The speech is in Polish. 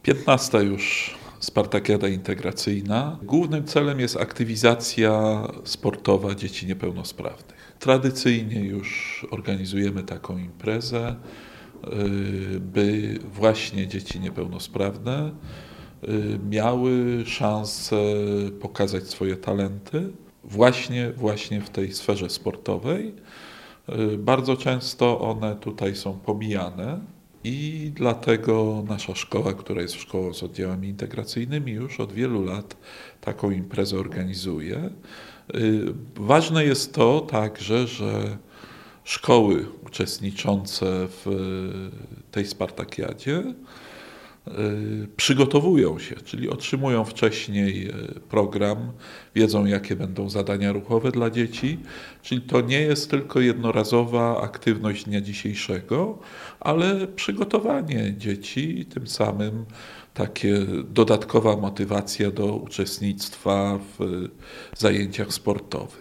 15. już Spartakiada Integracyjna. Głównym celem jest aktywizacja sportowa dzieci niepełnosprawnych. Tradycyjnie już organizujemy taką imprezę, by właśnie dzieci niepełnosprawne miały szansę pokazać swoje talenty właśnie w tej sferze sportowej. Bardzo często one tutaj są pomijane i dlatego nasza szkoła, która jest szkołą z oddziałami integracyjnymi, już od wielu lat taką imprezę organizuje. Ważne jest to także, że szkoły uczestniczące w tej Spartakiadzie przygotowują się, czyli otrzymują wcześniej program, wiedzą jakie będą zadania ruchowe dla dzieci, czyli to nie jest tylko jednorazowa aktywność dnia dzisiejszego, ale przygotowanie dzieci i tym samym takie dodatkowa motywacja do uczestnictwa w zajęciach sportowych.